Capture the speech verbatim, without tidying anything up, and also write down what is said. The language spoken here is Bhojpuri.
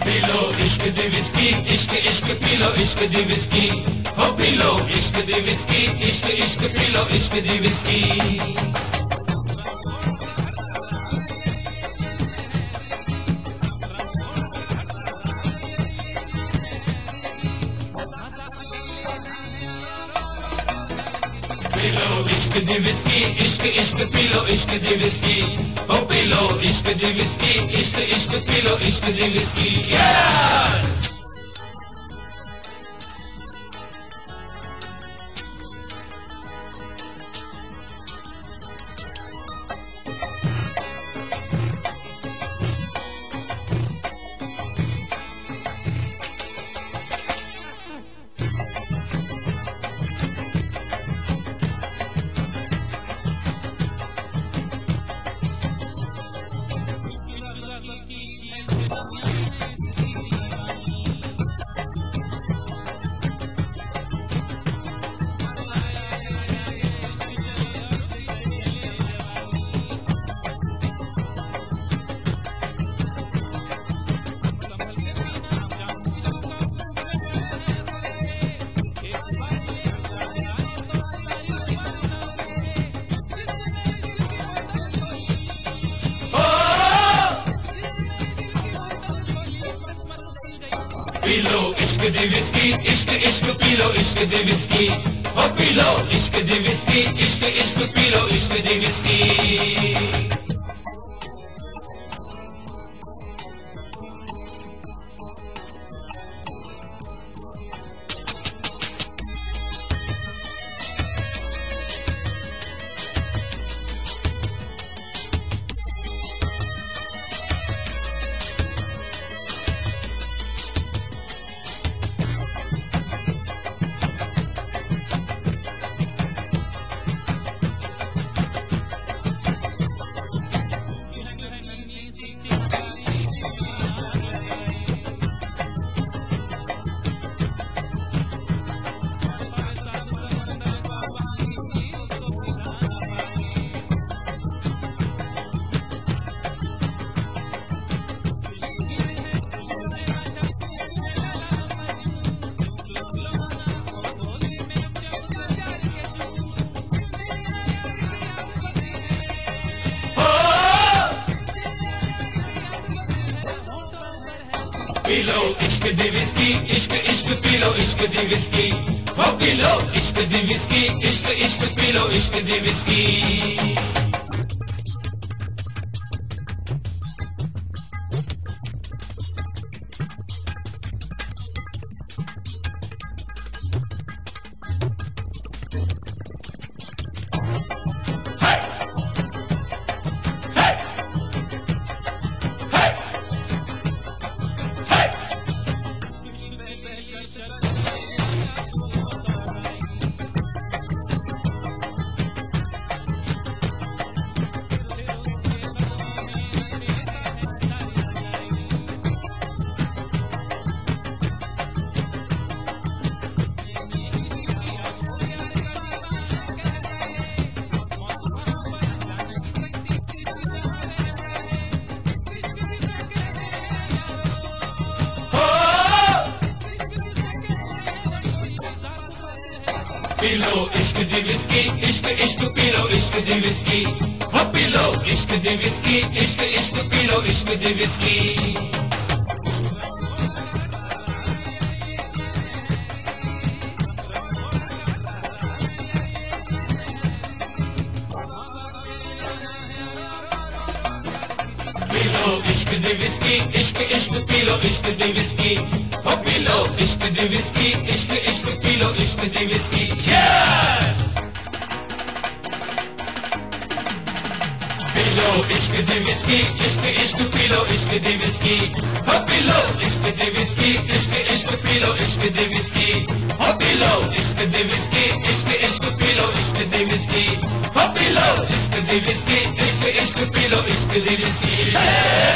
पी लो इश्क दी विस्की, इश्क इश्क पी लो इश्क दी विस्की, हो पी लो इश्क दी विस्की, इश्क इश्क पी लो इश्क दी विस्की। पी लो इश्क दी विस्की, इश्क इश्क पी लो इश्क दी विस्की, हो पी लो इश्क दी विस्की, इश्क इश्क पी लो इश्क दी विस्की। Cheers! पी लो इश्क दी विस्की, इश्क इश्क पी लो इश्क दी विस्की, हो पी लो इश्क दी विस्की, इश्क इश्क पी लो इश्क दी विस्की। पी लो इश्क दी विस्की, इश्क इश्क पी लो इश्क दी विस्की, हो पी लो इश्क दी विस्की, इश्क इश्क पी लो इश्क दी विस्की। पी लो इश्क दी विस्की, इश्क इश्क पी लो इश्क दी विस्की, हो पी लो इश्क दी विस्की, इश्क इश्क पी लो इश्क दी विस्की। पी लो इश्क दी विस्की, इश्क इश्क पी लो इश्क दी विस्की, हो पी लो इश्क दी विस्की, इश्क इश्क पी लो इश्क दी विस्की। Cheers! पी लो इश्क दी विस्की, इश्क इश्क पी लो इश्क दी विस्की, हो पी लो इश्क दी विस्की, इश्क इश्क पी लो इश्क दी विस्की, हो पी लो इश्क दी विस्की, इश्क इश्क पी लो इश्क दी विस्की, हो पी लो इश्क दी विस्की, इश्क इश्क पी लो इश्क दी विस्की।